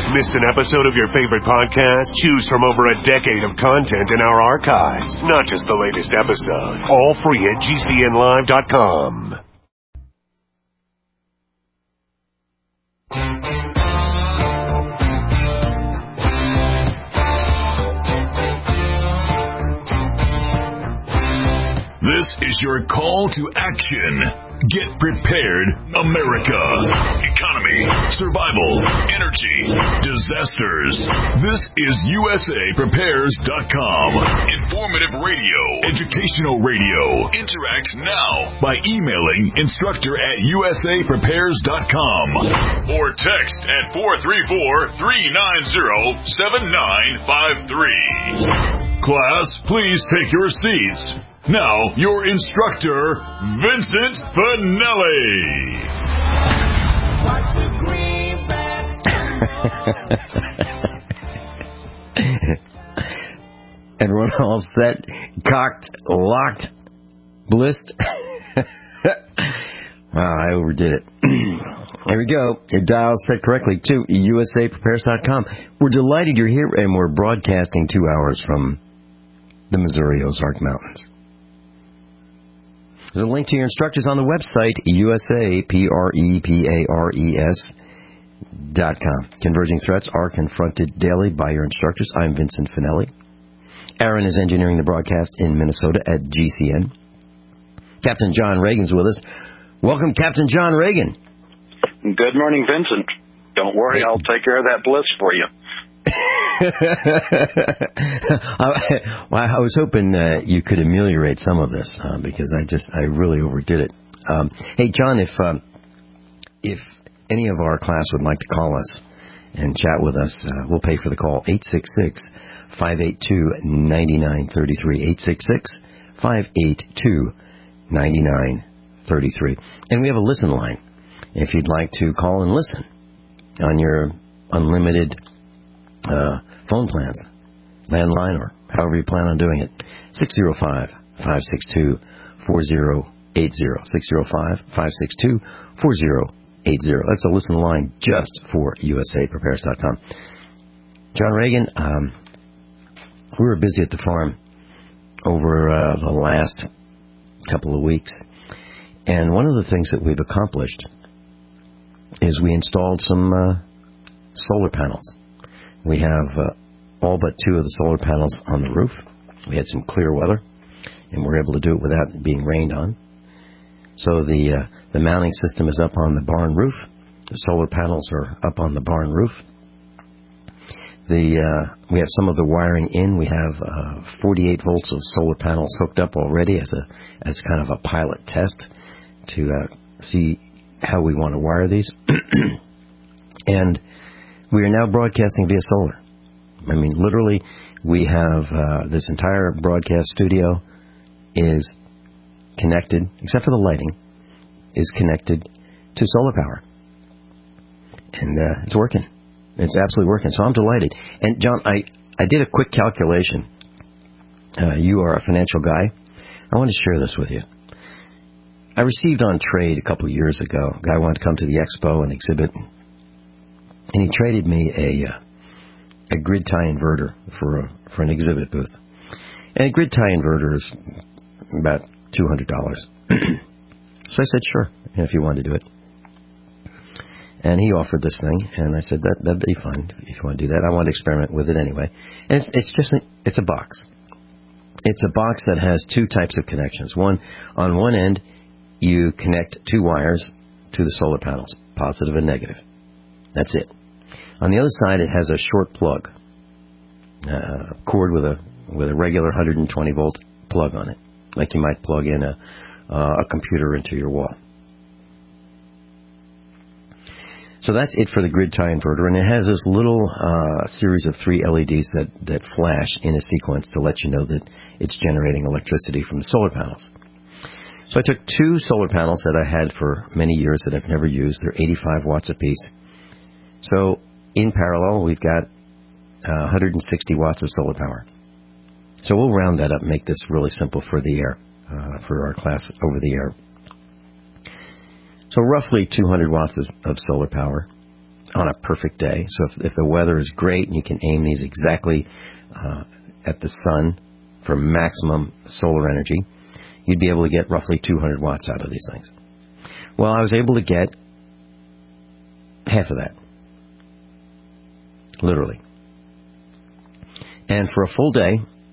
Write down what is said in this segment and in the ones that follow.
Missed an episode of your favorite podcast? Choose from over a decade of content in our archives, not just the latest episode. All free at GCNlive.com. This is your call to action. Get prepared, America. Economy, survival, energy, disasters. This is USAPrepares.com. Informative radio, educational radio. Interact now by emailing instructor@USAPrepares.com or text at 434-390-7953. Class, please take your seats. Now, your instructor, Vincent Finelli. Everyone all set, cocked, locked, blissed. Wow, I overdid it. Here we go. Your dial set correctly to USAPrepares.com. We're delighted you're here, and we're broadcasting 2 hours from the Missouri Ozark Mountains. There's a link to your instructors on the website, USAPREPARES.com. Converging threats are confronted daily by your instructors. I'm Vincent Finelli. Aaron is engineering the broadcast in Minnesota at GCN. Captain John Reagan's with us. Welcome, Captain John Reagan. Good morning, Vincent. Don't worry, I'll take care of that bliss for you. I was hoping you could ameliorate some of this because I really overdid it. Hey, John, if any of our class would like to call us and chat with us, we'll pay for the call. 866-582-9933. 866-582-9933. And we have a listen line if you'd like to call and listen on your unlimited phone plans, landline, or however you plan on doing it. 605-562-4080. 605-562-4080. That's a listen line just for USAPrepares.com. John Reagan, we were busy at the farm over the last couple of weeks, and one of the things that we've accomplished is we installed some solar panels. We have all but 2 of the solar panels on the roof. We had some clear weather, and we're able to do it without being rained on. So the mounting system is up on the barn roof. The solar panels are up on the barn roof. We have some of the wiring in. We have 48 volts of solar panels hooked up already as kind of a pilot test to see how we want to wire these. And we are now broadcasting via solar. I mean, literally, we have this entire broadcast studio is connected, except for the lighting, is connected to solar power. And it's working. It's absolutely working. So I'm delighted. And, John, I did a quick calculation. You are a financial guy. I want to share this with you. I received on trade a couple of years ago. A guy wanted to come to the expo and exhibit, and he traded me a grid tie inverter for an exhibit booth. And a grid tie inverter is about $200. So I said, sure, if you wanted to do it. And he offered this thing, and I said, that'd be fun if you want to do that. I want to experiment with it anyway. And it's a box. It's a box that has 2 types of connections. On one end, you connect 2 wires to the solar panels, positive and negative. That's it. On the other side, it has a short plug, cord with a regular 120 volt plug on it, like you might plug in a computer into your wall. So that's it for the grid tie inverter, and it has this little series of 3 LEDs that flash in a sequence to let you know that it's generating electricity from the solar panels. So I took 2 solar panels that I had for many years that I've never used. They're 85 watts apiece. So in parallel, we've got 160 watts of solar power. So we'll round that up and make this really simple for the air, for our class over the air. So roughly 200 watts of solar power. on a perfect day. So if the weather is great and you can aim these exactly at the sun for maximum solar energy, you'd be able to get roughly 200 watts out of these things. Well, I was able to get half of that, literally. And for a full day,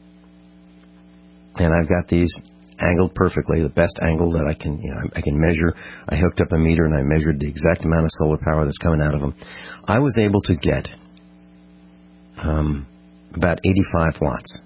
and I've got these angled perfectly, the best angle that I can measure. I hooked up a meter and I measured the exact amount of solar power that's coming out of them. I was able to get about 85 watts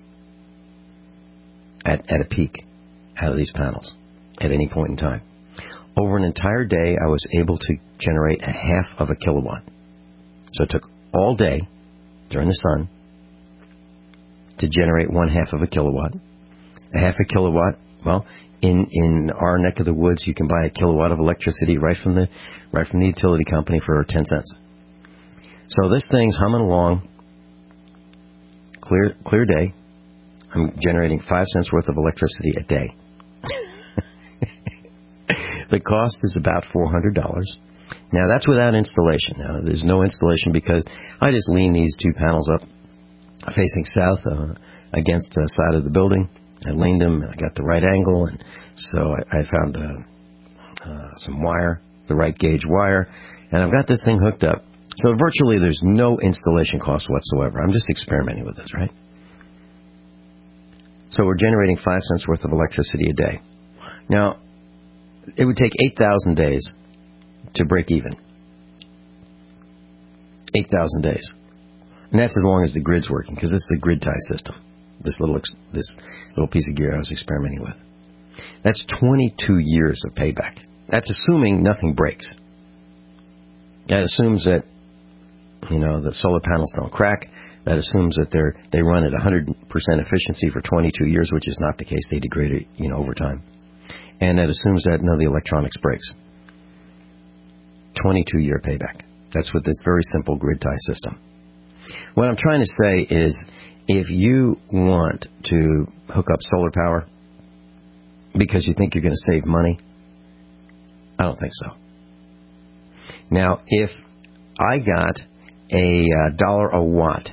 at a peak out of these panels at any point in time. Over an entire day, I was able to generate a half of a kilowatt. So it took all day during the sun to generate 1/2 of a kilowatt. A half a kilowatt, well, in our neck of the woods, you can buy a kilowatt of electricity right from the utility company for 10 cents. So this thing's humming along, clear day. I'm generating 5 cents worth of electricity a day. The cost is about $400. Now, that's without installation. Now, there's no installation because I just lean these two panels up facing south against the side of the building. I leaned them, I got the right angle, and so I found some wire, the right gauge wire, and I've got this thing hooked up. So virtually there's no installation cost whatsoever. I'm just experimenting with this, right? So we're generating 5 cents worth of electricity a day. Now, it would take 8,000 days to break even. 8,000 days. And that's as long as the grid's working, because this is a grid tie system. This little piece of gear I was experimenting with. That's 22 years of payback. That's assuming nothing breaks. That assumes that, the solar panels don't crack. That assumes that they run at 100% efficiency for 22 years, which is not the case. They degrade it, over time. And that assumes that none of the electronics breaks. 22-year payback. That's with this very simple grid tie system. What I'm trying to say is, if you want to hook up solar power because you think you're going to save money, I don't think so. Now, if I got a $1 a watt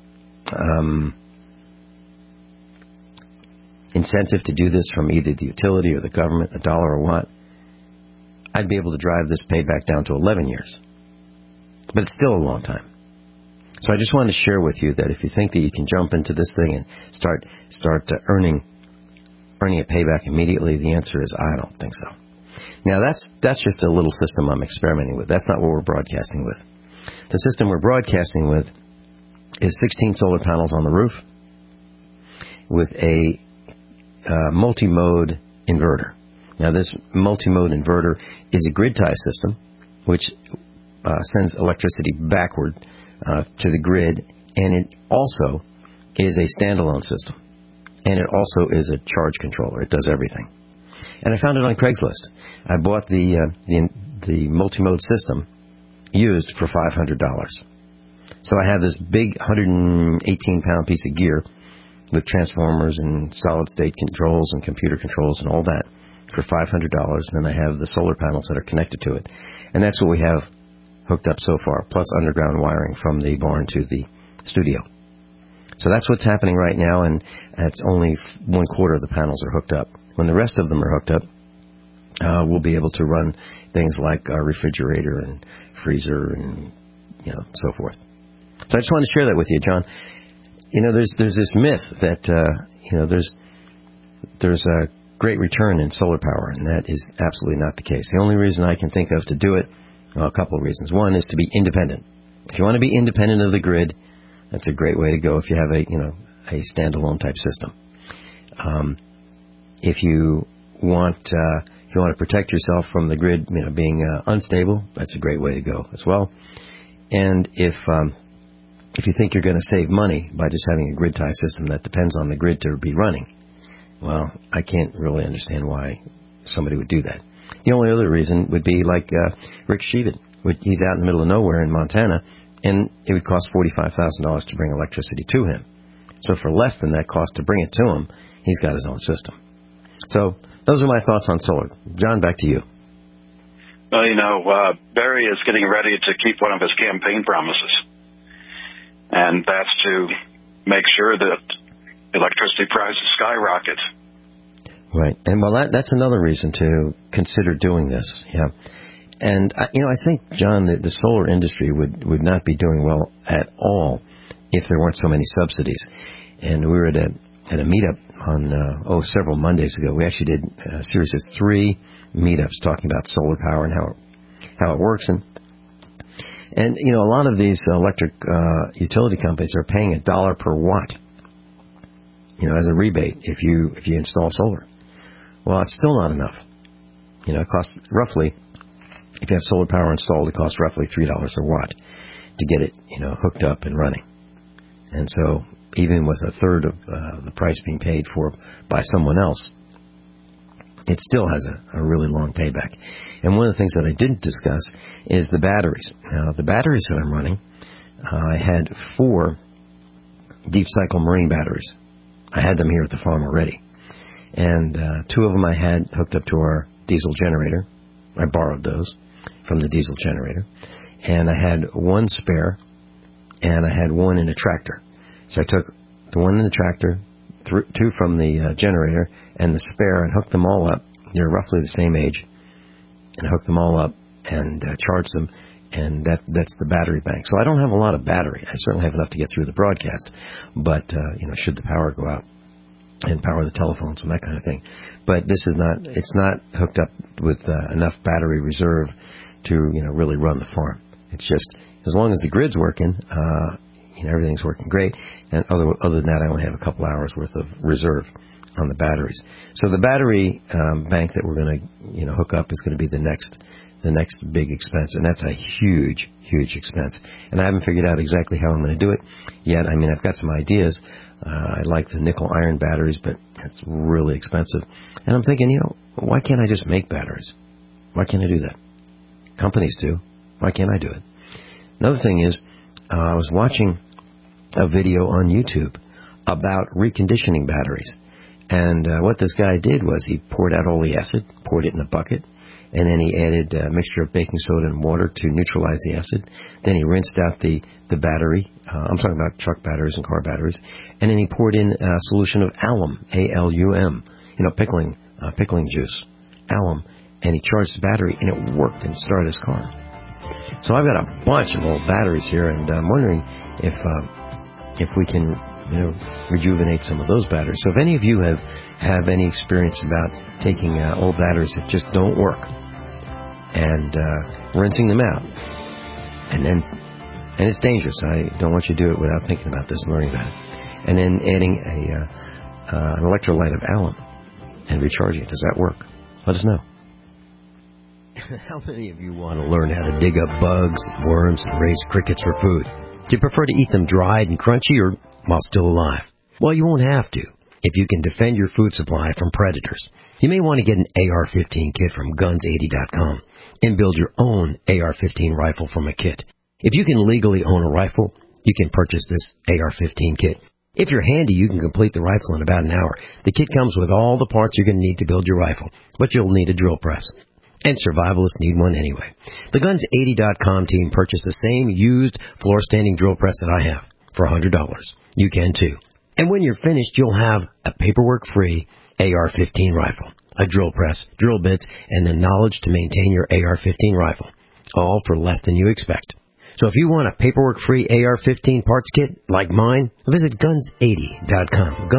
incentive to do this from either the utility or the government, $1 a watt, I'd be able to drive this payback down to 11 years. But it's still a long time. So I just wanted to share with you that if you think that you can jump into this thing and start earning a payback immediately, the answer is I don't think so. Now that's just a little system I'm experimenting with. That's not what we're broadcasting with. The system we're broadcasting with is 16 solar panels on the roof with a multi-mode inverter. Now this multi-mode inverter is a grid tie system which sends electricity backward to the grid, and it also is a standalone system, and it also is a charge controller. It does everything. And I found it on Craigslist. I bought the multi-mode system used for $500. So I have this big 118-pound piece of gear with transformers and solid-state controls and computer controls and all that for $500, and then I have the solar panels that are connected to it. And that's what we have hooked up so far, plus underground wiring from the barn to the studio. So that's what's happening right now, and that's only 1/4 of the panels are hooked up. When the rest of them are hooked up, we'll be able to run things like our refrigerator and freezer and so forth. So I just wanted to share that with you, John. There's this myth that there's a great return in solar power, and that is absolutely not the case. The only reason I can think of to do it, a couple of reasons. One is to be independent. If you want to be independent of the grid, that's a great way to go if you have a standalone type system. If you want to protect yourself from the grid being unstable, that's a great way to go as well. And if you think you're going to save money by just having a grid tie system that depends on the grid to be running, well, I can't really understand why somebody would do that. The only other reason would be like Rick Sheevan. He's out in the middle of nowhere in Montana, and it would cost $45,000 to bring electricity to him. So for less than that cost to bring it to him, he's got his own system. So those are my thoughts on solar. John, back to you. Well, Barry is getting ready to keep one of his campaign promises, and that's to make sure that electricity prices skyrocket. Right, and that's another reason to consider doing this. Yeah, and I think, John, the solar industry would not be doing well at all if there weren't so many subsidies. And we were at a meetup on several Mondays ago. We actually did a series of 3 meetups talking about solar power and how it works. And a lot of these electric utility companies are paying $1 per watt, as a rebate if you install solar. Well, it's still not enough. It costs roughly, if you have solar power installed, it costs roughly $3 a watt to get it, hooked up and running. And so even with a third of the price being paid for by someone else, it still has a really long payback. And one of the things that I didn't discuss is the batteries. Now, the batteries that I'm running, I had 4 deep cycle marine batteries. I had them here at the farm already. And 2 of them I had hooked up to our diesel generator. I borrowed those from the diesel generator. And I had 1 spare, and I had 1 in a tractor. So I took the 1 in the tractor, 2 from the generator, and the spare, and hooked them all up. They're roughly the same age. And hooked them all up and charged them, and that's the battery bank. So I don't have a lot of battery. I certainly have enough to get through the broadcast, but should the power go out and power the telephones and that kind of thing. But it's not hooked up with enough battery reserve to really run the farm. It's just as long as the grid's working, everything's working great. And other than that, I only have a couple hours worth of reserve on the batteries. So the battery bank that we're going to hook up is going to be the next big expense, and that's a huge expense. And I haven't figured out exactly how I'm going to do it yet. I mean, I've got some ideas. I like the nickel iron batteries, but it's really expensive. And I'm thinking, why can't I just make batteries? Why can't I do that? Companies do. Why can't I do it? Another thing is, I was watching a video on YouTube about reconditioning batteries. And what this guy did was he poured out all the acid, poured it in a bucket, and then he added a mixture of baking soda and water to neutralize the acid. Then he rinsed out the battery. I'm talking about truck batteries and car batteries. And then he poured in a solution of alum, A-L-U-M, pickling juice, alum, and he charged the battery, and it worked and started his car. So I've got a bunch of old batteries here, and I'm wondering if we can rejuvenate some of those batteries. So if any of you have any experience about taking old batteries that just don't work and rinsing them out, and it's dangerous. I don't want you to do it without thinking about this and learning about it. And then adding an electrolyte of alum and recharging it. Does that work? Let us know. How many of you want to learn how to dig up bugs, worms, and raise crickets for food? Do you prefer to eat them dried and crunchy or while still alive? Well, you won't have to if you can defend your food supply from predators. You may want to get an AR-15 kit from Guns80.com and build your own AR-15 rifle from a kit. If you can legally own a rifle, you can purchase this AR-15 kit. If you're handy, you can complete the rifle in about an hour. The kit comes with all the parts you're going to need to build your rifle, but you'll need a drill press. And survivalists need one anyway. The Guns80.com team purchased the same used floor-standing drill press that I have for $100. You can too. And when you're finished, you'll have a paperwork-free AR-15 rifle, a drill press, drill bits, and the knowledge to maintain your AR-15 rifle, all for less than you expect. So if you want a paperwork-free AR-15 parts kit like mine, visit Guns80.com,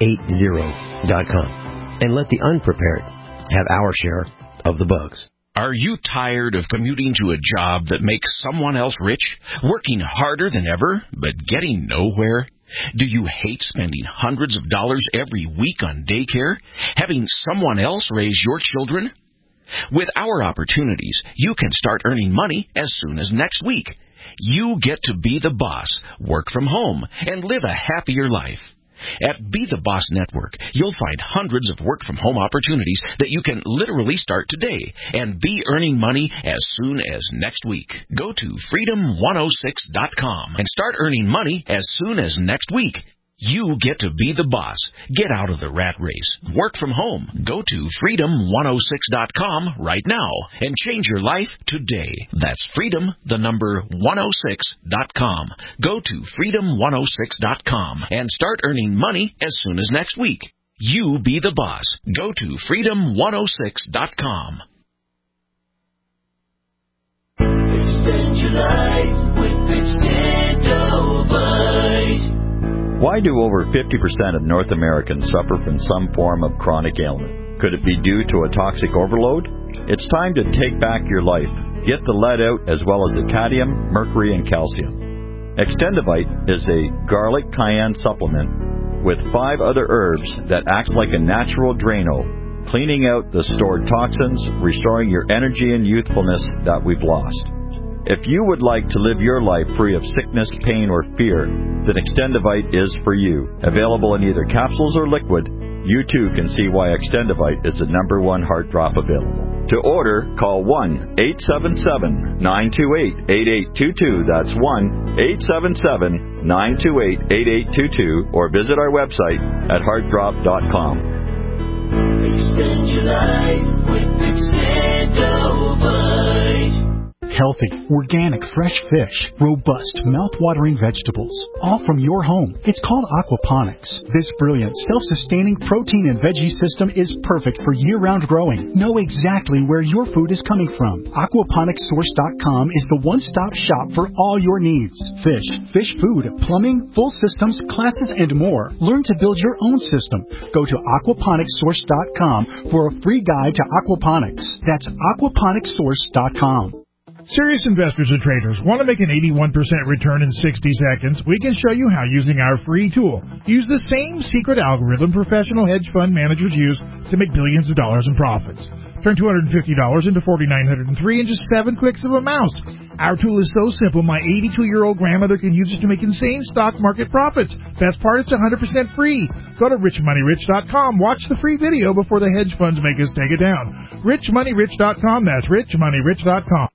Guns80.com, and let the unprepared have our share of the bugs. Are you tired of commuting to a job that makes someone else rich, working harder than ever, but getting nowhere? Do you hate spending hundreds of dollars every week on daycare, having someone else raise your children? With our opportunities, you can start earning money as soon as next week. You get to be the boss, work from home, and live a happier life. At Be the Boss Network, you'll find hundreds of work-from-home opportunities that you can literally start today and be earning money as soon as next week. Go to Freedom106.com and start earning money as soon as next week. You get to be the boss. Get out of the rat race. Work from home. Go to freedom106.com right now and change your life today. That's freedom106.com. Go to freedom106.com and start earning money as soon as next week. You be the boss. Go to freedom106.com. Extend your life with Extendovite. Why do over 50% of North Americans suffer from some form of chronic ailment? Could it be due to a toxic overload? It's time to take back your life. Get the lead out as well as the cadmium, mercury, and calcium. Extendovite is a garlic cayenne supplement with 5 other herbs that acts like a natural Drano, cleaning out the stored toxins, restoring your energy and youthfulness that we've lost. If you would like to live your life free of sickness, pain, or fear, then Extendovite is for you. Available in either capsules or liquid, you too can see why Extendovite is the #1 heart drop available. To order, call 1-877-928-8822. That's 1-877-928-8822, or visit our website at heartdrop.com. Extend your life with Extendovite. Healthy, organic, fresh fish, robust, mouth-watering vegetables, all from your home. It's called aquaponics. This brilliant, self-sustaining protein and veggie system is perfect for year-round growing. Know exactly where your food is coming from. Aquaponicssource.com is the one-stop shop for all your needs. Fish, fish food, plumbing, full systems, classes, and more. Learn to build your own system. Go to aquaponicssource.com for a free guide to aquaponics. That's aquaponicssource.com. Serious investors and traders want to make an 81% return in 60 seconds. We can show you how using our free tool. Use the same secret algorithm professional hedge fund managers use to make billions of dollars in profits. Turn $250 into $4,903 in just 7 clicks of a mouse. Our tool is so simple, my 82-year-old grandmother can use it to make insane stock market profits. Best part, it's 100% free. Go to richmoneyrich.com. Watch the free video before the hedge funds make us take it down. richmoneyrich.com. That's richmoneyrich.com.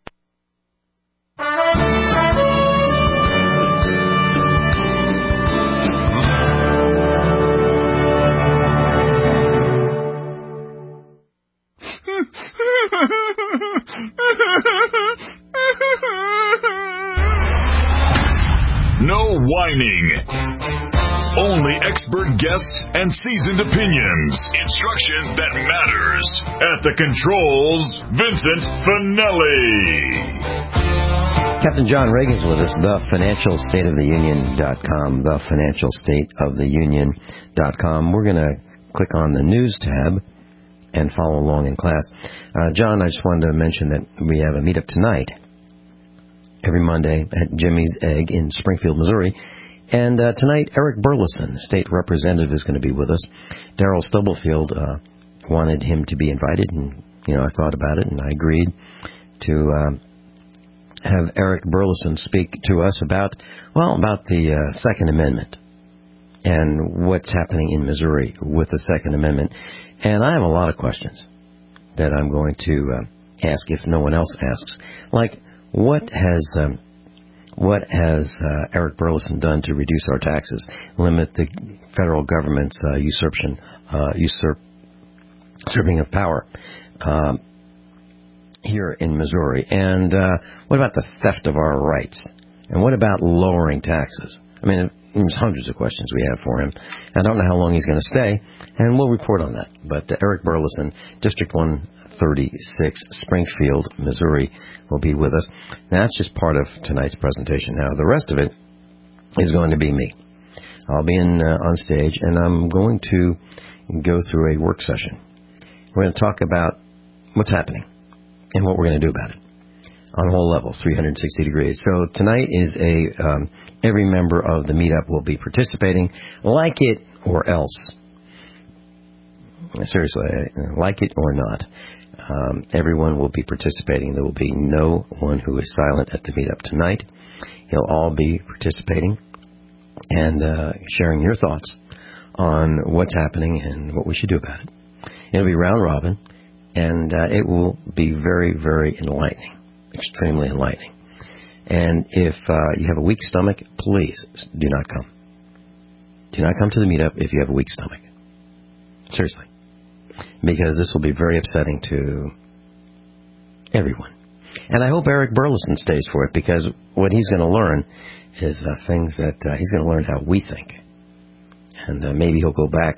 No whining. Only expert guests and seasoned opinions. Instruction that matters. At the controls, Vincent Finelli. Captain John Reagan's with us, thefinancialstateoftheunion.com, thefinancialstateoftheunion.com. We're going to click on the news tab and follow along in class. John, I just wanted to mention that we have a meetup tonight, every Monday at Jimmy's Egg in Springfield, Missouri. And tonight, Eric Burleson, state representative, is going to be with us. Darrell Stubblefield wanted him to be invited, and I thought about it, and I agreed to have Eric Burleson speak to us about the Second Amendment and what's happening in Missouri with the Second Amendment. And I have a lot of questions that I'm going to ask if no one else asks. Like, what has Eric Burleson done to reduce our taxes, limit the federal government's usurping of power here in Missouri? And what about the theft of our rights? And what about lowering taxes? I mean, there's hundreds of questions we have for him. I don't know how long he's going to stay, and we'll report on that. But Eric Burleson, District 136, Springfield, Missouri, will be with us. Now, that's just part of tonight's presentation. Now, the rest of it is going to be me. I'll be on stage, and I'm going to go through a work session. We're going to talk about what's happening and what we're going to do about it on all levels, 360 degrees. So tonight is every member of the meetup will be participating, like it or else. Seriously, like it or not. Everyone will be participating. There will be no one who is silent at the meetup tonight. You'll all be participating and sharing your thoughts on what's happening and what we should do about it. It'll be round robin, and it will be very, very enlightening, extremely enlightening. And if you have a weak stomach, please do not come. Do not come to the meetup if you have a weak stomach. Seriously. Because this will be very upsetting to everyone. And I hope Eric Burleson stays for it, because what he's going to learn is things that he's going to learn how we think. And maybe he'll go back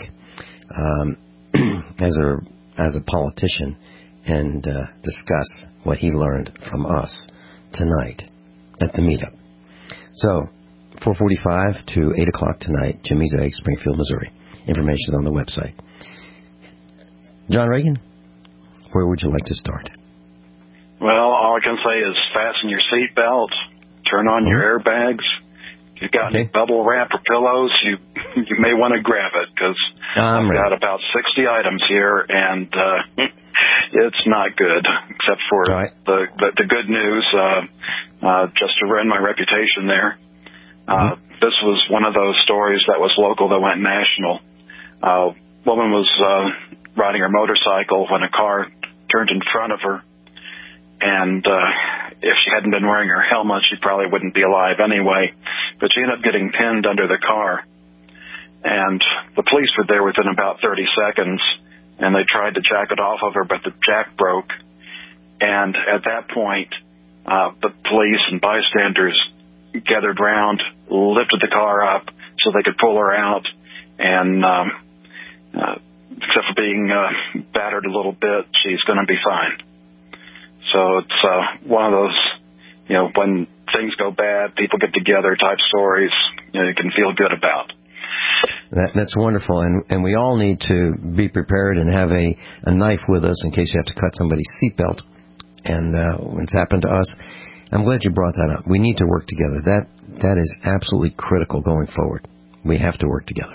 as a politician and discuss what he learned from us tonight at the meetup. So, 4:45 to 8 o'clock tonight, Jimmy's Egg, Springfield, Missouri. Information on the website. John Reagan, where would you like to start? Well, all I can say is fasten your seatbelts, turn on your airbags. If you've got any bubble wrap or pillows, you may want to grab it, because I've got about 60 items here, and it's not good, except for the good news, just to ruin my reputation there. This was one of those stories that was local that went national. Woman was riding her motorcycle when a car turned in front of her, and if she hadn't been wearing her helmet, she probably wouldn't be alive anyway. But she ended up getting pinned under the car, and the police were there within about 30 seconds, and they tried to jack it off of her, but the jack broke. And at that point, the police and bystanders gathered round, lifted the car up so they could pull her out, and except for being battered a little bit, she's going to be fine. So it's one of those, when things go bad, people get together type stories, you can feel good about. That's wonderful, and we all need to be prepared and have a knife with us in case you have to cut somebody's seatbelt. And it's happened to us. I'm glad you brought that up. We need to work together. That is absolutely critical going forward. We have to work together.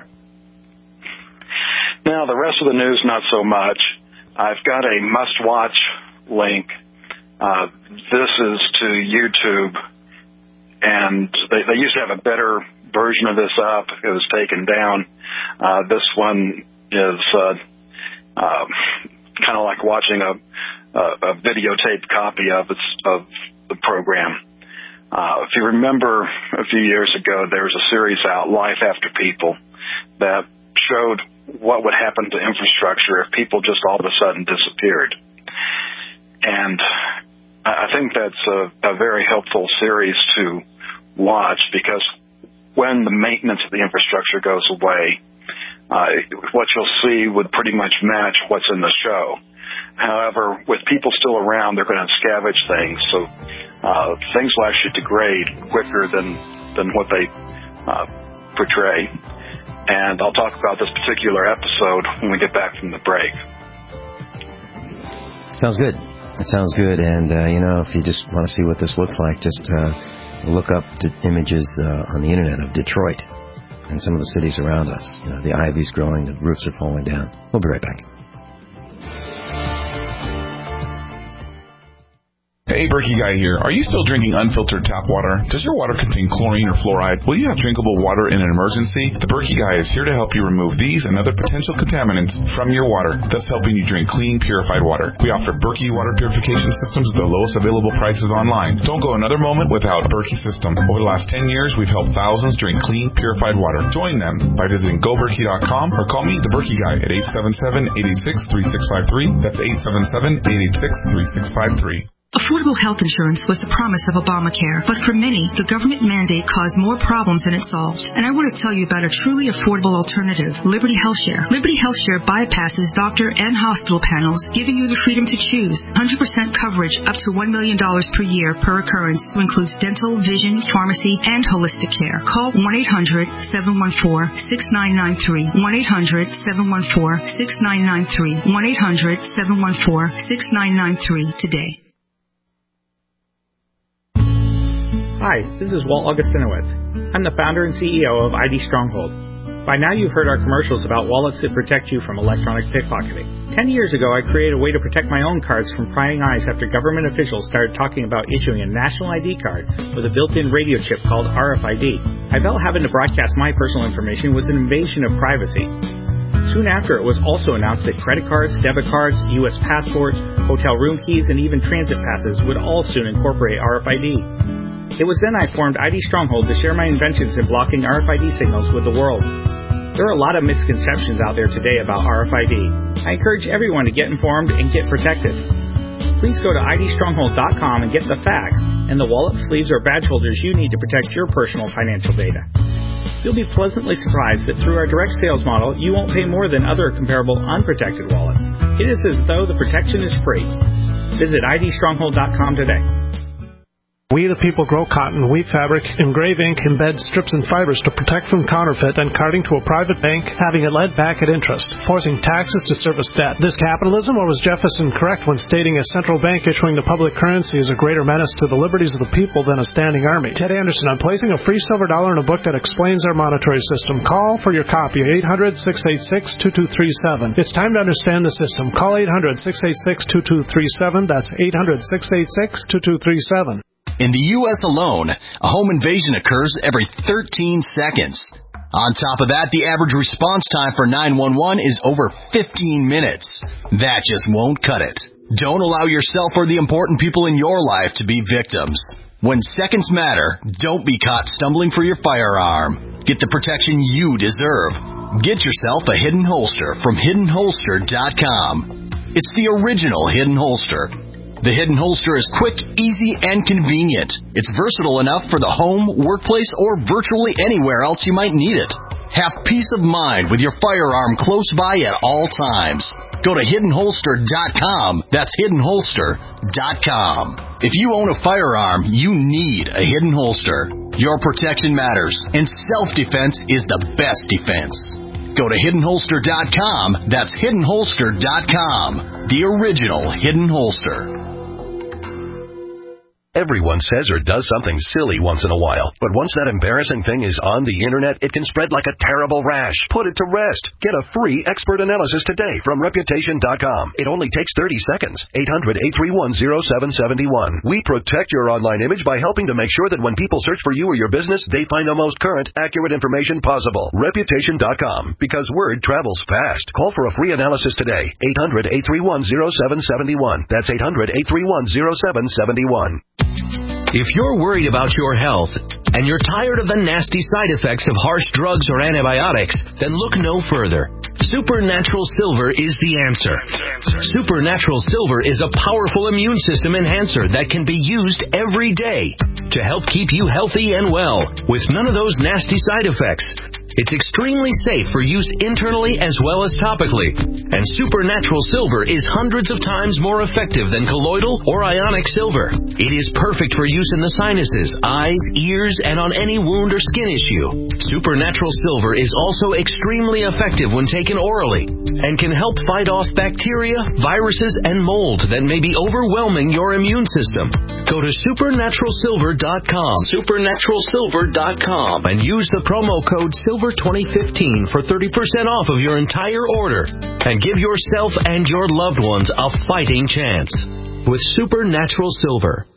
Now, the rest of the news, not so much. I've got a must-watch link. This is to YouTube, and they used to have a better version of this up. It was taken down. This one is kind of like watching a videotaped copy of the program. If you remember a few years ago, there was a series out, Life After People, that showed what would happen to infrastructure if people just all of a sudden disappeared. And I think that's a very helpful series to watch, because when the maintenance of the infrastructure goes away, what you'll see would pretty much match what's in the show. However, with people still around, they're going to scavenge things, so things will actually degrade quicker than what they portray. And I'll talk about this particular episode when we get back from the break. Sounds good. It sounds good. And, if you just want to see what this looks like, just look up images on the internet of Detroit and some of the cities around us. The ivy's growing, the roofs are falling down. We'll be right back. Hey, Berkey Guy here. Are you still drinking unfiltered tap water? Does your water contain chlorine or fluoride? Will you have drinkable water in an emergency? The Berkey Guy is here to help you remove these and other potential contaminants from your water, thus helping you drink clean, purified water. We offer Berkey water purification systems at the lowest available prices online. Don't go another moment without Berkey system. Over the last 10 years, we've helped thousands drink clean, purified water. Join them by visiting goberkey.com or call me, the Berkey Guy, at 877-886-3653. That's 877-886-3653. Affordable health insurance was the promise of Obamacare, but for many, the government mandate caused more problems than it solved. And I want to tell you about a truly affordable alternative, Liberty HealthShare. Liberty HealthShare bypasses doctor and hospital panels, giving you the freedom to choose 100% coverage up to $1 million per year per occurrence, who includes dental, vision, pharmacy, and holistic care. Call 1-800-714-6993, 1-800-714-6993, 1-800-714-6993 today. Hi, this is Walt Augustinowicz. I'm the founder and CEO of ID Stronghold. By now you've heard our commercials about wallets that protect you from electronic pickpocketing. 10 years ago, I created a way to protect my own cards from prying eyes after government officials started talking about issuing a national ID card with a built-in radio chip called RFID. I felt having to broadcast my personal information was an invasion of privacy. Soon after, it was also announced that credit cards, debit cards, U.S. passports, hotel room keys, and even transit passes would all soon incorporate RFID. It was then I formed ID Stronghold to share my inventions in blocking RFID signals with the world. There are a lot of misconceptions out there today about RFID. I encourage everyone to get informed and get protected. Please go to idstronghold.com and get the facts and the wallet sleeves or badge holders you need to protect your personal financial data. You'll be pleasantly surprised that through our direct sales model, you won't pay more than other comparable unprotected wallets. It is as though the protection is free. Visit idstronghold.com today. We the people grow cotton, weave fabric, engrave ink, embed strips and fibers to protect from counterfeit and carting to a private bank, having it led back at interest, forcing taxes to service debt. This capitalism, or was Jefferson correct when stating a central bank issuing the public currency is a greater menace to the liberties of the people than a standing army? Ted Anderson, I'm placing a free silver dollar in a book that explains our monetary system. Call for your copy, 800-686-2237. It's time to understand the system. Call 800-686-2237. That's 800-686-2237. In the U.S. alone, a home invasion occurs every 13 seconds. On top of that, the average response time for 911 is over 15 minutes. That just won't cut it. Don't allow yourself or the important people in your life to be victims. When seconds matter, don't be caught stumbling for your firearm. Get the protection you deserve. Get yourself a Hidden Holster from HiddenHolster.com. It's the original Hidden Holster. The Hidden Holster is quick, easy, and convenient. It's versatile enough for the home, workplace, or virtually anywhere else you might need it. Have peace of mind with your firearm close by at all times. Go to HiddenHolster.com. That's HiddenHolster.com. If you own a firearm, you need a Hidden Holster. Your protection matters, and self-defense is the best defense. Go to HiddenHolster.com. That's HiddenHolster.com. The original Hidden Holster. Everyone says or does something silly once in a while, but once that embarrassing thing is on the internet, it can spread like a terrible rash. Put it to rest. Get a free expert analysis today from Reputation.com. It only takes 30 seconds. 800-831-0771. We protect your online image by helping to make sure that when people search for you or your business, they find the most current, accurate information possible. Reputation.com, because word travels fast. Call for a free analysis today. 800-831-0771. That's 800-831-0771. If you're worried about your health and you're tired of the nasty side effects of harsh drugs or antibiotics, then look no further. Supernatural Silver is the answer. Supernatural Silver is a powerful immune system enhancer that can be used every day to help keep you healthy and well with none of those nasty side effects. It's extremely safe for use internally as well as topically. And Supernatural Silver is hundreds of times more effective than colloidal or ionic silver. It is perfect for use in the sinuses, eyes, ears, and on any wound or skin issue. Supernatural Silver is also extremely effective when taken orally and can help fight off bacteria, viruses, and mold that may be overwhelming your immune system. Go to supernaturalsilver.com, supernaturalsilver.com, and use the promo code SILVER2015 for 30% off of your entire order, and give yourself and your loved ones a fighting chance with Supernatural Silver.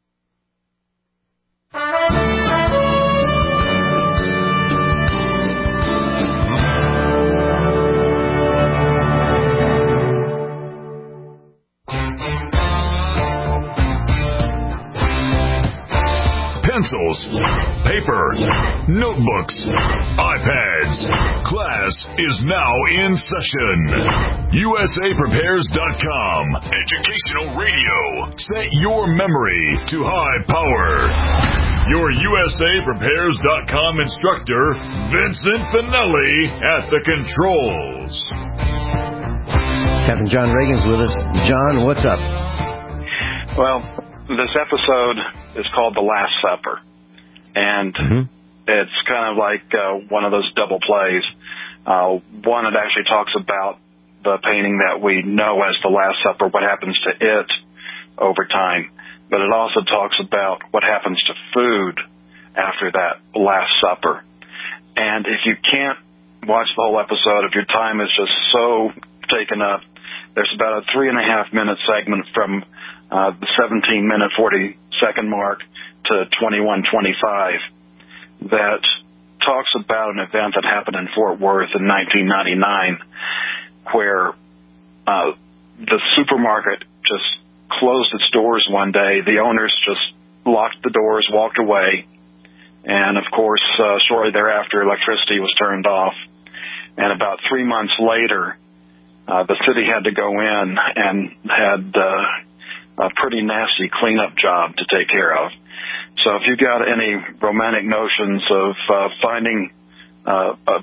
Pencils, paper, notebooks, iPads. Class is now in session. USAPrepares.com. Educational radio. Set your memory to high power. Your USAPrepares.com instructor, Vincent Finelli, at the controls. Captain John Reagan's with us. John, what's up? Well, this episode is called The Last Supper, and it's kind of like one of those double plays. One, it actually talks about the painting that we know as The Last Supper, what happens to it over time, but it also talks about what happens to food after that Last Supper. And if you can't watch the whole episode, if your time is just so taken up, there's about a 3.5-minute segment from the 17-minute, 40-second mark to 21:25 that talks about an event that happened in Fort Worth in 1999 where the supermarket just closed its doors one day. The owners just locked the doors, walked away, and, of course, shortly thereafter, electricity was turned off. And about 3 months later, the city had to go in and had a pretty nasty cleanup job to take care of. So if you've got any romantic notions of finding a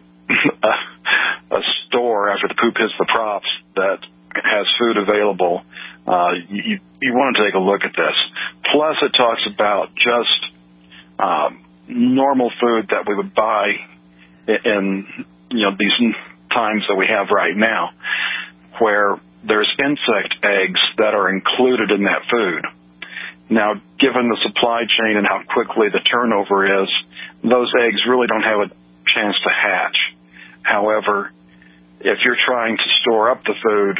store after the poop hits the props that has food available, you want to take a look at this. Plus, it talks about just normal food that we would buy in these times that we have right now, where there's insect eggs that are included in that food. Now, given the supply chain and how quickly the turnover is, those eggs really don't have a chance to hatch. However, if you're trying to store up the food,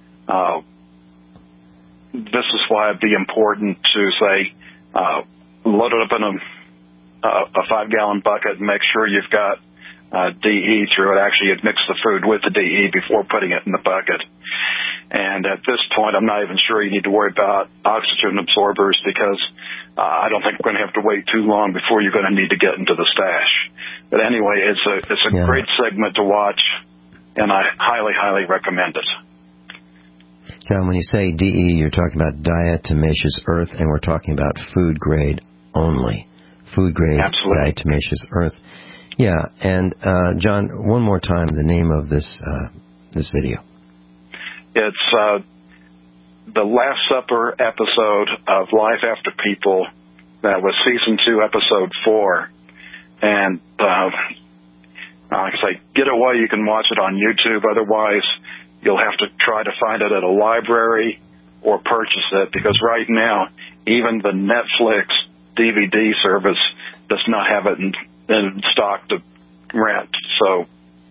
this is why it'd be important to, say, load it up in a 5-gallon bucket and make sure you've got DE through it. Actually, you'd mix the food with the DE before putting it in the bucket. And at this point, I'm not even sure you need to worry about oxygen absorbers, because I don't think we're going to have to wait too long before you're going to need to get into the stash. But anyway, it's a great segment to watch, and I highly, highly recommend it. John, when you say DE, you're talking about diatomaceous earth, and we're talking about food grade only. Food grade diatomaceous earth. Yeah, and John, one more time, the name of this video. It's the Last Supper episode of Life After People. That was Season 2, Episode 4. And like I say, get it while you can watch it on YouTube. Otherwise, you'll have to try to find it at a library or purchase it, because right now, even the Netflix DVD service does not have it in stock to rent. So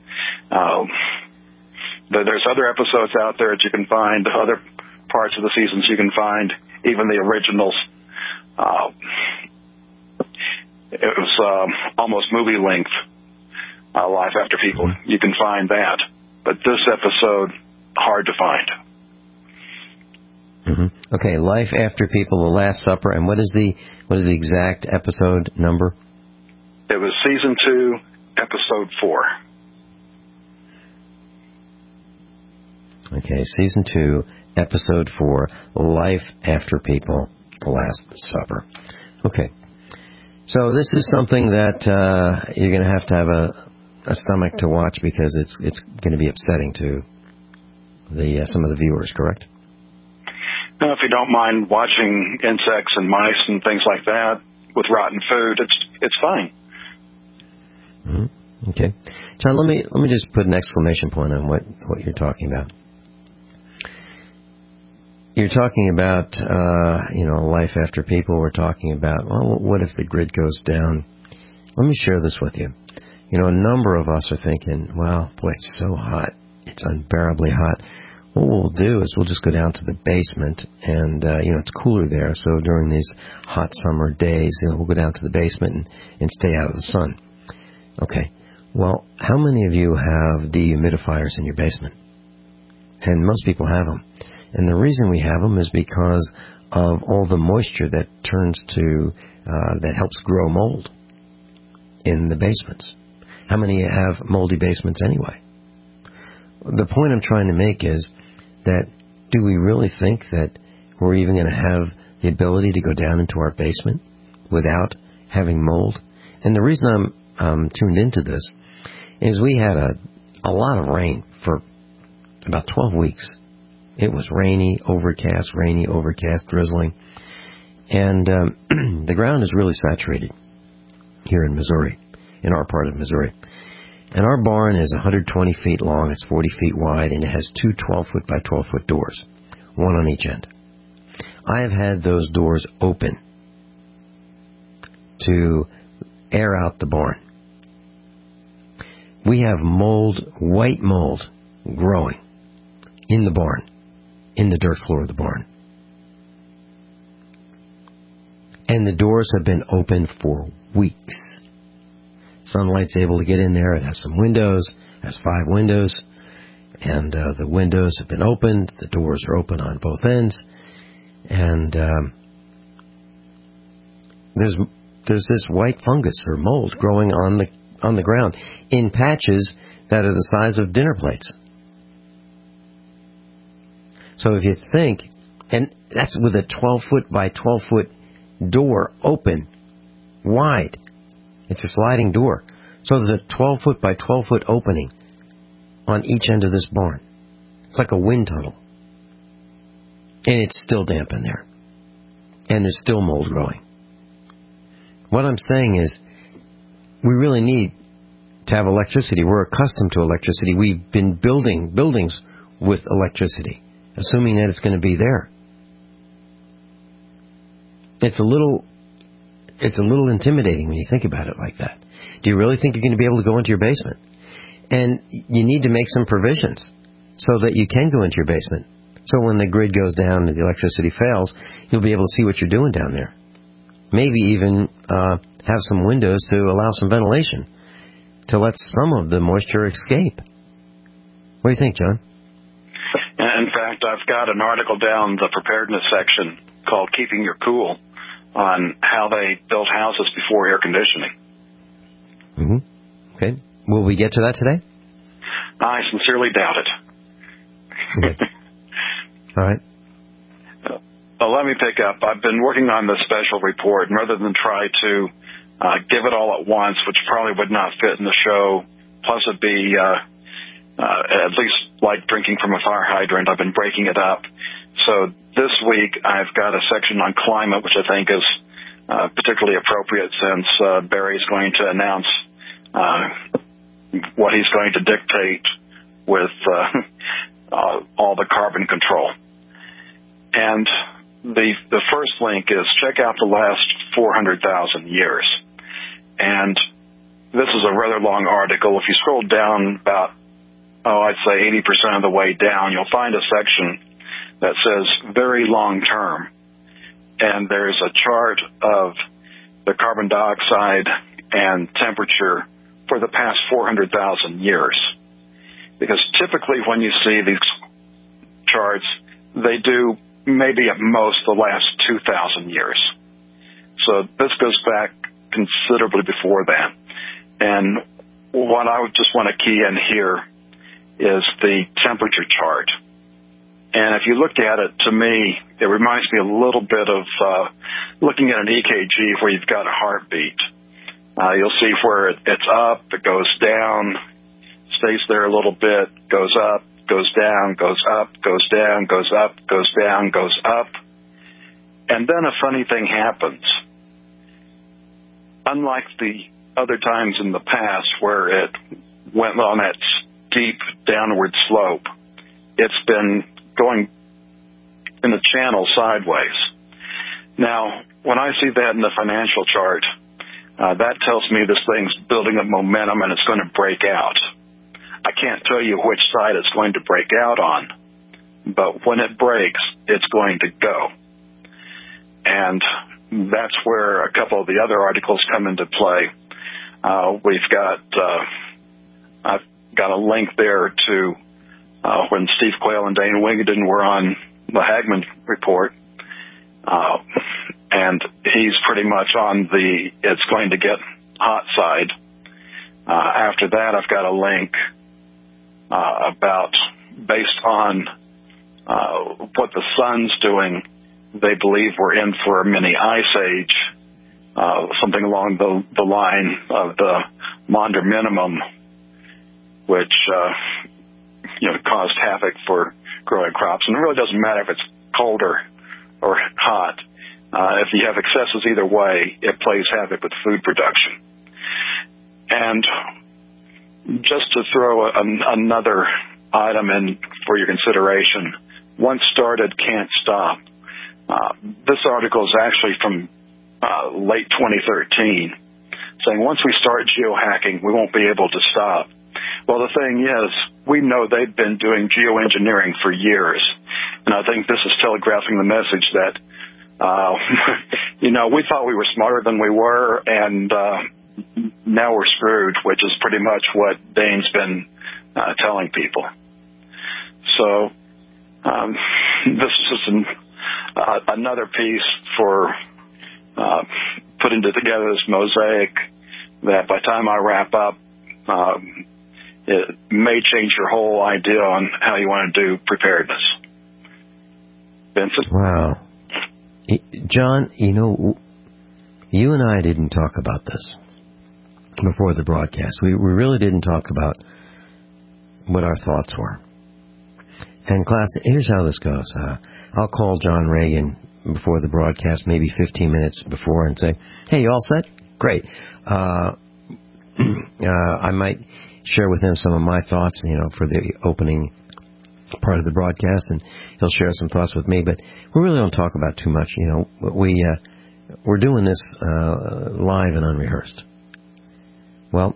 there's other episodes out there that you can find, other parts of the seasons you can find, even the originals. It was almost movie length, Life After People. You can find that. But this episode, hard to find. Mm-hmm. Okay, Life After People, The Last Supper, and what is the exact episode number? It was Season 2, Episode 4. Okay, Season 2, Episode 4, Life After People, The Last Supper. Okay. So this is something that you're going to have a stomach to watch, because it's going to be upsetting to some of the viewers, correct? Now, if you don't mind watching insects and mice and things like that with rotten food, it's fine. Mm-hmm. Okay, John, let me just put an exclamation point on what you're talking about. You're talking about Life After People. We're talking about, well, what if the grid goes down? Let me share this with you. A number of us are thinking, well, boy, it's so hot. It's unbearably hot. What we'll do is we'll just go down to the basement, and, it's cooler there. So during these hot summer days, we'll go down to the basement and stay out of the sun. Okay. Well, how many of you have dehumidifiers in your basement? And most people have them. And the reason we have them is because of all the moisture that that helps grow mold in the basements. How many have moldy basements anyway? The point I'm trying to make is that, do we really think that we're even going to have the ability to go down into our basement without having mold? And the reason I'm tuned into this is we had a lot of rain for about 12 weeks. It was rainy, overcast, drizzling. And the ground is really saturated here in Missouri, in our part of Missouri. And our barn is 120 feet long, it's 40 feet wide, and it has two 12-foot by 12-foot doors, one on each end. I have had those doors open to air out the barn. We have mold, white mold, growing in the barn, in the dirt floor of the barn. And the doors have been open for weeks. Sunlight's able to get in there. It has some windows, has 5 windows, and the windows have been opened. The doors are open on both ends, and there's this white fungus or mold growing on on the ground in patches that are the size of dinner plates. So if you think, and that's with a 12-foot by 12-foot door open, wide. It's a sliding door. So there's a 12-foot by 12-foot opening on each end of this barn. It's like a wind tunnel. And it's still damp in there. And there's still mold growing. What I'm saying is, we really need to have electricity. We're accustomed to electricity. We've been building buildings with electricity, assuming that it's going to be there. It's a little intimidating when you think about it like that. Do you really think you're going to be able to go into your basement? And you need to make some provisions so that you can go into your basement. So when the grid goes down and the electricity fails, you'll be able to see what you're doing down there. Maybe even have some windows to allow some ventilation to let some of the moisture escape. What do you think, John? In fact, I've got an article down the preparedness section called Keeping Your Cool on how they built houses before air conditioning. Mm-hmm. Okay. Will we get to that today? I sincerely doubt it. Okay. All right. Let me pick up. I've been working on this special report, and rather than try to give it all at once, which probably would not fit in the show, plus it'd be at least like drinking from a fire hydrant, I've been breaking it up. So this week I've got a section on climate, which I think is particularly appropriate since Barry's going to announce what he's going to dictate with all the carbon control. And the first link is check out the last 400,000 years. And this is a rather long article. If you scroll down about, I'd say 80% of the way down, you'll find a section that says very long term. And there's a chart of the carbon dioxide and temperature for the past 400,000 years. Because typically when you see these charts, they do maybe at most the last 2,000 years. So this goes back considerably before that. And what I would just want to key in here is the temperature chart. And if you look at it, to me, it reminds me a little bit of looking at an EKG where you've got a heartbeat. You'll see where it's up, it goes down, stays there a little bit, goes up, goes down, goes up, goes down, goes up, goes down, goes up. And then a funny thing happens. Unlike the other times in the past where it went on that steep downward slope, it's been going in the channel sideways. Now, when I see that in the financial chart, that tells me this thing's building up momentum and it's going to break out. I can't tell you which side it's going to break out on, but when it breaks, it's going to go. And that's where a couple of the other articles come into play. I've got a link there to when Steve Quayle and Dane Wigington were on the Hagman report, and he's pretty much on the it's going to get hot side. After that, I've got a link about based on what the sun's doing, they believe we're in for a mini ice age, something along the line of the Maunder minimum, which caused havoc for growing crops. And it really doesn't matter if it's cold or hot. If you have excesses either way, it plays havoc with food production. And just to throw another item in for your consideration, once started, can't stop. This article is actually from late 2013, saying once we start geohacking, we won't be able to stop. Well, the thing is, we know they've been doing geoengineering for years, and I think this is telegraphing the message that, we thought we were smarter than we were, and now we're screwed, which is pretty much what Dane's been telling people. So this is just another piece for putting together this mosaic that by the time I wrap up, it may change your whole idea on how you want to do preparedness. Vincent? Wow. John, you and I didn't talk about this before the broadcast. We really didn't talk about what our thoughts were. And class, here's how this goes. I'll call John Reagan before the broadcast, maybe 15 minutes before, and say, hey, you all set? Great. I might share with him some of my thoughts, for the opening part of the broadcast, and he'll share some thoughts with me, but we really don't talk about too much. We're doing this live and unrehearsed. Well,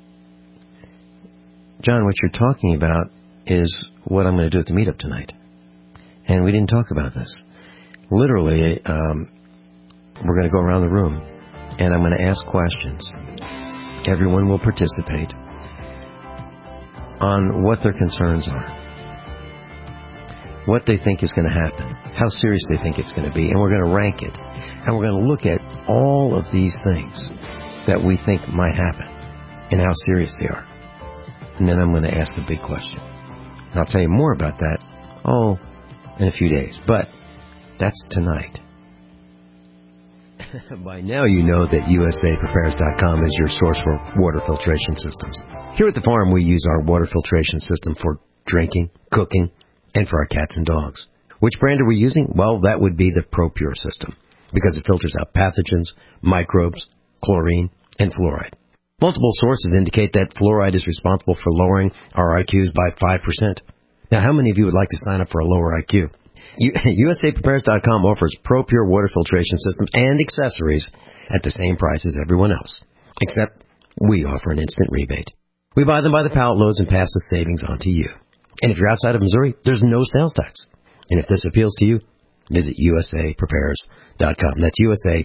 John, what you're talking about is what I'm going to do at the meetup tonight. And we didn't talk about this. Literally, we're going to go around the room, and I'm going to ask questions. Everyone will participate on what their concerns are, what they think is going to happen, how serious they think it's going to be, and we're going to rank it. And we're going to look at all of these things that we think might happen and how serious they are. And then I'm going to ask the big question. And I'll tell you more about that, in a few days. But that's tonight. By now you know that USAPrepares.com is your source for water filtration systems. Here at the farm, we use our water filtration system for drinking, cooking, and for our cats and dogs. Which brand are we using? Well, that would be the ProPure system, because it filters out pathogens, microbes, chlorine, and fluoride. Multiple sources indicate that fluoride is responsible for lowering our IQs by 5%. Now, how many of you would like to sign up for a lower IQ? USAPrepares.com offers ProPure water filtration systems and accessories at the same price as everyone else, except we offer an instant rebate. We buy them by the pallet loads and pass the savings on to you. And if you're outside of Missouri, there's no sales tax. And if this appeals to you, visit USAPrepares.com. That's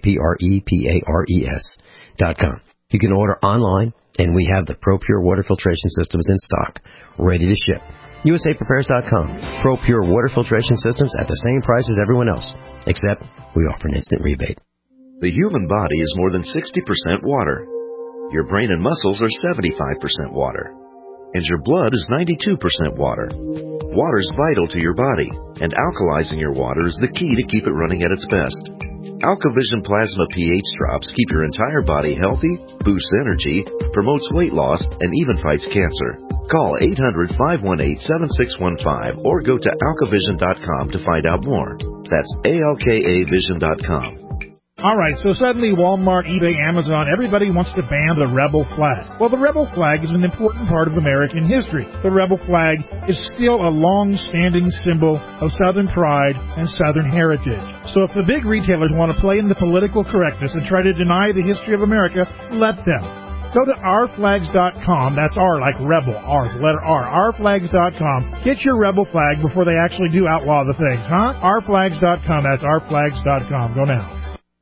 USAPrepares.com. You can order online, and we have the ProPure water filtration systems in stock, ready to ship. USAPrepares.com. ProPure water filtration systems at the same price as everyone else, except we offer an instant rebate. The human body is more than 60% water. Your brain and muscles are 75% water. And your blood is 92% water. Water is vital to your body, and alkalizing your water is the key to keep it running at its best. AlkaVision Plasma pH drops keep your entire body healthy, boosts energy, promotes weight loss, and even fights cancer. Call 800-518-7615 or go to alkavision.com to find out more. That's ALKAvision.com. All right, so suddenly Walmart, eBay, Amazon, everybody wants to ban the rebel flag. Well, the rebel flag is an important part of American history. The rebel flag is still a long-standing symbol of Southern pride and Southern heritage. So if the big retailers want to play into political correctness and try to deny the history of America, let them. Go to ourflags.com. That's R like rebel, R, the letter R, ourflags.com. Get your rebel flag before they actually do outlaw the things, huh? Ourflags.com. That's ourflags.com. Go now.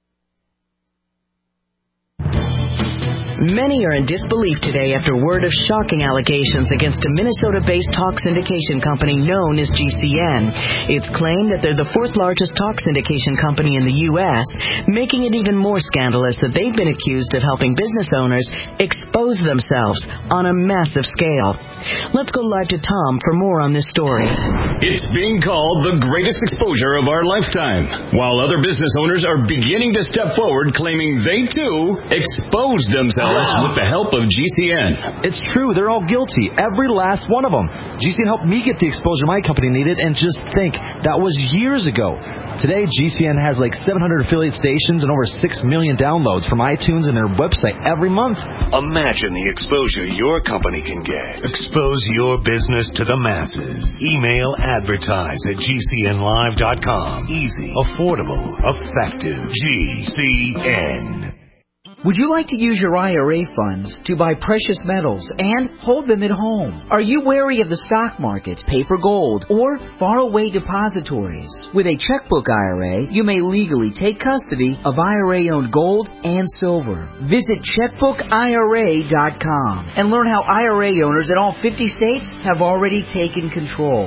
Many are in disbelief today after word of shocking allegations against a Minnesota-based talk syndication company known as GCN. It's claimed that they're the fourth largest talk syndication company in the U.S., making it even more scandalous that they've been accused of helping business owners expose themselves on a massive scale. Let's go live to Tom for more on this story. It's being called the greatest exposure of our lifetime, while other business owners are beginning to step forward claiming they, too, exposed themselves with the help of GCN. It's true. They're all guilty. Every last one of them. GCN helped me get the exposure my company needed, and just think, that was years ago. Today, GCN has like 700 affiliate stations and over 6 million downloads from iTunes and their website every month. Imagine the exposure your company can get. Expose your business to the masses. Email advertise@gcnlive.com. Easy, affordable, effective. GCN. Would you like to use your IRA funds to buy precious metals and hold them at home? Are you wary of the stock market, paper gold, or faraway depositories? With a checkbook IRA, you may legally take custody of IRA-owned gold and silver. Visit checkbookira.com and learn how IRA owners in all 50 states have already taken control.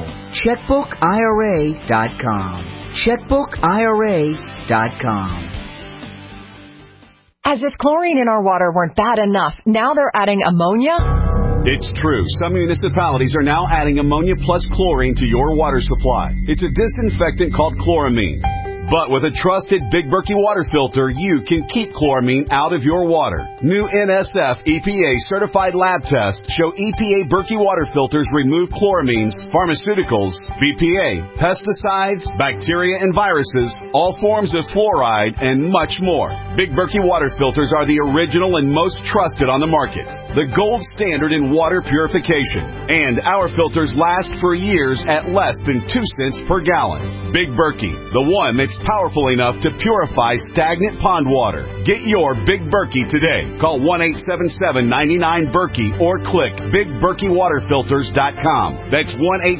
checkbookira.com. checkbookira.com. As if chlorine in our water weren't bad enough, now they're adding ammonia? It's true. Some municipalities are now adding ammonia plus chlorine to your water supply. It's a disinfectant called chloramine. But with a trusted Big Berkey water filter, you can keep chloramine out of your water. New NSF EPA certified lab tests show EPA Berkey water filters remove chloramines, pharmaceuticals, BPA, pesticides, bacteria and viruses, all forms of fluoride, and much more. Big Berkey water filters are the original and most trusted on the market. The gold standard in water purification. And our filters last for years at less than 2 cents per gallon. Big Berkey, the one that's powerful enough to purify stagnant pond water. Get your Big Berkey today. Call 1-877-99-BERKEY or click BigBerkeyWaterFilters.com. That's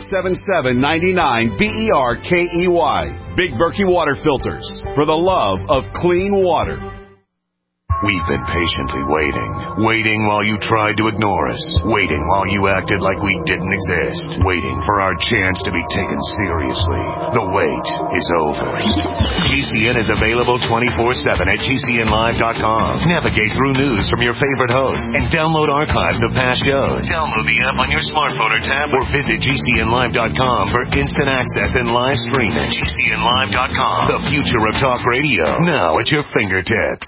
1-877-99-BERKEY. Big Berkey Water Filters. For the love of clean water. We've been patiently waiting while you tried to ignore us, waiting while you acted like we didn't exist, waiting for our chance to be taken seriously. The wait is over. GCN is available 24/7 at GCNlive.com. Navigate through news from your favorite hosts and download archives of past shows. Download the app on your smartphone or tablet or visit GCNlive.com for instant access and live streaming. GCNlive.com, the future of talk radio, now at your fingertips.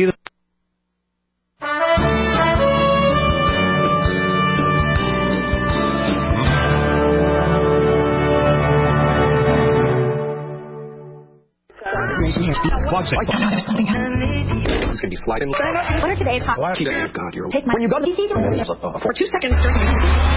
It's going to be sliding. What are today's hot? God, you're... Take my... When you go to the for 2 seconds during the...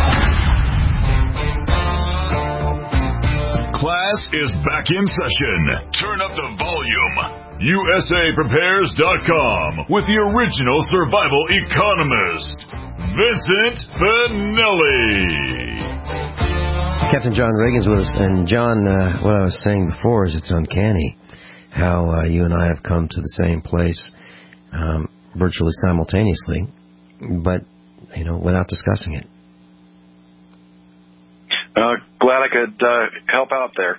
Class is back in session. Turn up the volume. USAPrepares.com with the original survival economist, Vincent Finelli. Captain John Reagan's with us. And John, what I was saying before is it's uncanny how you and I have come to the same place virtually simultaneously, but, without discussing it. Glad I could help out there.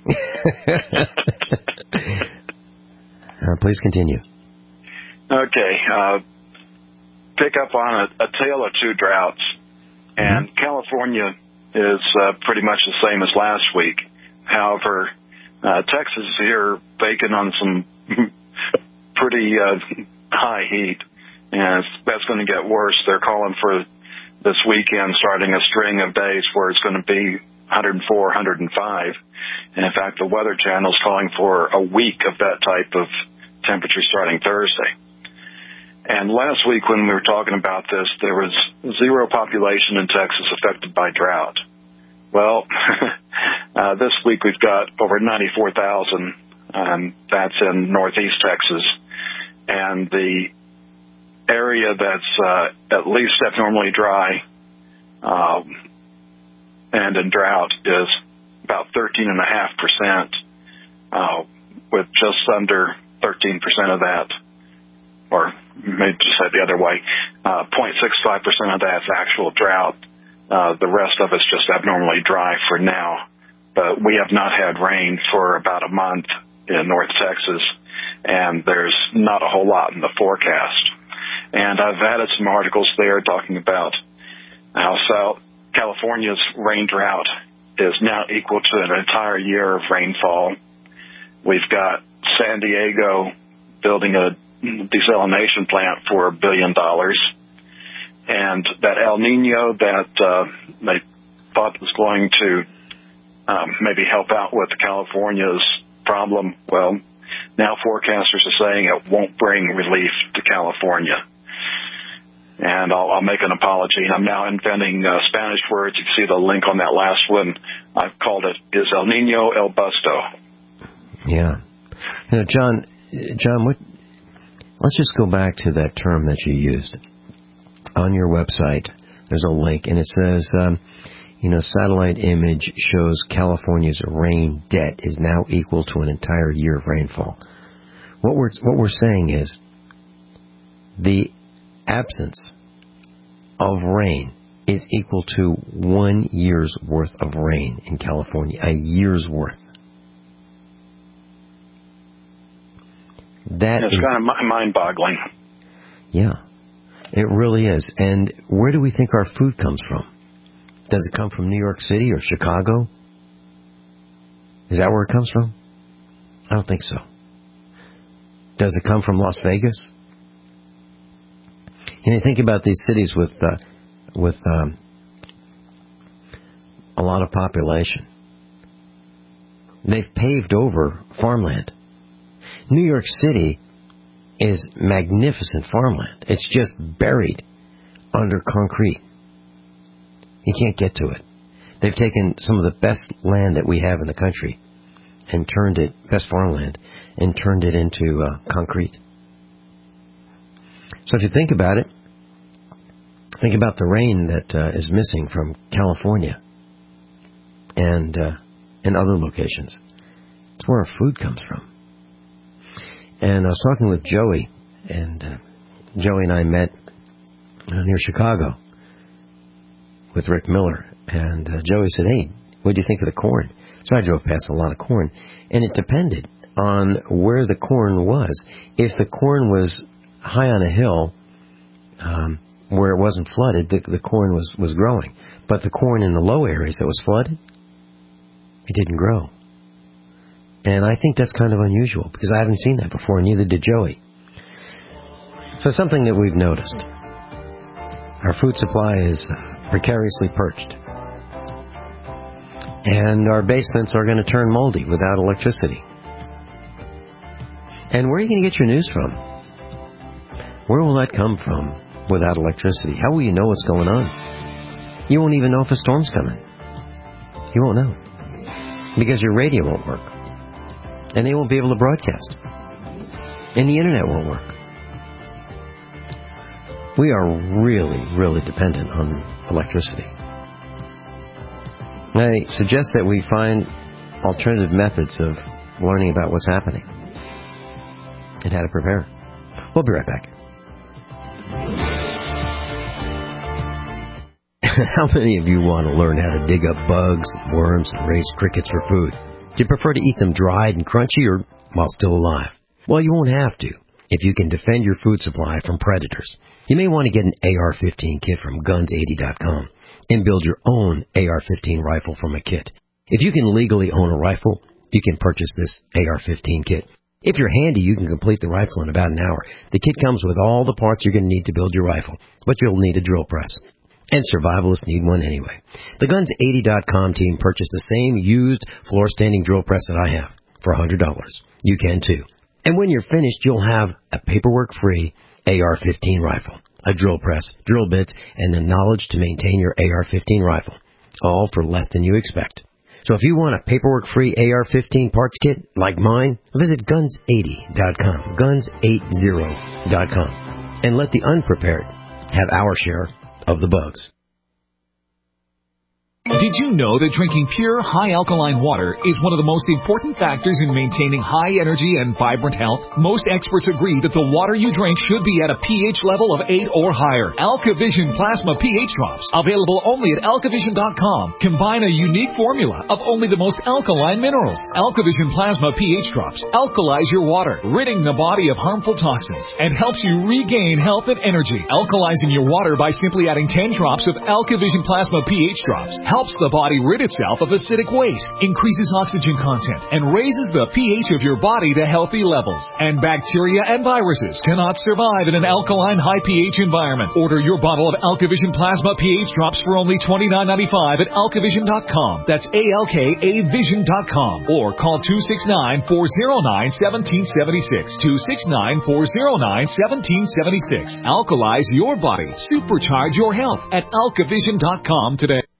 Please continue. Okay. Pick up on a tale of two droughts. And California is pretty much the same as last week. However, Texas is here baking on some pretty high heat, and that's going to get worse. They're calling for this weekend starting a string of days where it's going to be 104, 105. And in fact, the Weather Channel is calling for a week of that type of temperature starting Thursday. And last week when we were talking about this, there was zero population in Texas affected by drought. Well, this week we've got over 94,000. That's in northeast Texas. And the area that's at least abnormally dry and in drought is about 13.5%, with just under 13% of that, or maybe just say it the other way, 0.65% of that's actual drought. The rest of it's just abnormally dry for now. But we have not had rain for about a month in North Texas, and there's not a whole lot in the forecast. And I've added some articles there talking about how South California's rain drought is now equal to an entire year of rainfall. We've got San Diego building a desalination plant for $1 billion. And that El Nino that they thought was going to maybe help out with California's problem, well, now forecasters are saying it won't bring relief to California. And I'll make an apology. I'm now inventing Spanish words. You can see the link on that last one. I've called it, is El Nino El Busto. Yeah. John, let's just go back to that term that you used. On your website, there's a link, and it says, satellite image shows California's rain debt is now equal to an entire year of rainfall. What we're saying is the absence of rain is equal to 1 year's worth of rain in California, a year's worth. It's kind of mind-boggling. Yeah, it really is. And where do we think our food comes from? Does it come from New York City or Chicago? Is that where it comes from? I don't think so. Does it come from Las Vegas? And you think about these cities with a lot of population. They've paved over farmland. New York City is magnificent farmland. It's just buried under concrete. You can't get to it. They've taken some of the best land that we have in the country and turned it, best farmland, and turned it into concrete. So if you think about it, think about the rain that is missing from California and other locations. It's where our food comes from. And I was talking with Joey, and Joey and I met near Chicago with Rick Miller. And Joey said, hey, what do you think of the corn? So I drove past a lot of corn. And it depended on where the corn was. If the corn was high on a hill, where it wasn't flooded, the corn was growing. But the corn in the low areas that was flooded, it didn't grow. And I think that's kind of unusual, because I haven't seen that before, and neither did Joey. So something that we've noticed. Our food supply is precariously perched. And our basements are going to turn moldy without electricity. And where are you going to get your news from? Where will that come from without electricity? How will you know what's going on? You won't even know if a storm's coming. You won't know. Because your radio won't work. And they won't be able to broadcast. And the internet won't work. We are really, really dependent on electricity. I suggest that we find alternative methods of learning about what's happening and how to prepare. We'll be right back. How many of you want to learn how to dig up bugs, worms, and raise crickets for food? Do you prefer to eat them dried and crunchy or while still alive? Well, you won't have to if you can defend your food supply from predators. You may want to get an AR-15 kit from Guns80.com and build your own AR-15 rifle from a kit. If you can legally own a rifle, you can purchase this AR-15 kit. If you're handy, you can complete the rifle in about an hour. The kit comes with all the parts you're going to need to build your rifle, but you'll need a drill press. And survivalists need one anyway. The Guns80.com team purchased the same used floor-standing drill press that I have for $100. You can too. And when you're finished, you'll have a paperwork-free AR-15 rifle, a drill press, drill bits, and the knowledge to maintain your AR-15 rifle, all for less than you expect. So if you want a paperwork-free AR-15 parts kit like mine, visit Guns80.com, Guns80.com, and let the unprepared have our share of the bugs. Did you know that drinking pure, high-alkaline water is one of the most important factors in maintaining high energy and vibrant health? Most experts agree that the water you drink should be at a pH level of 8 or higher. AlkaVision Plasma pH Drops, available only at AlkaVision.com, combine a unique formula of only the most alkaline minerals. AlkaVision Plasma pH Drops alkalize your water, ridding the body of harmful toxins, and helps you regain health and energy. Alkalizing your water by simply adding 10 drops of AlkaVision Plasma pH Drops helps the body rid itself of acidic waste, increases oxygen content, and raises the pH of your body to healthy levels. And bacteria and viruses cannot survive in an alkaline high pH environment. Order your bottle of AlkaVision Plasma pH Drops for only $29.95 at AlkaVision.com. That's ALKAVision.com. Or call 269-409-1776. 269-409-1776. Alkalize your body. Supercharge your health at AlkaVision.com today.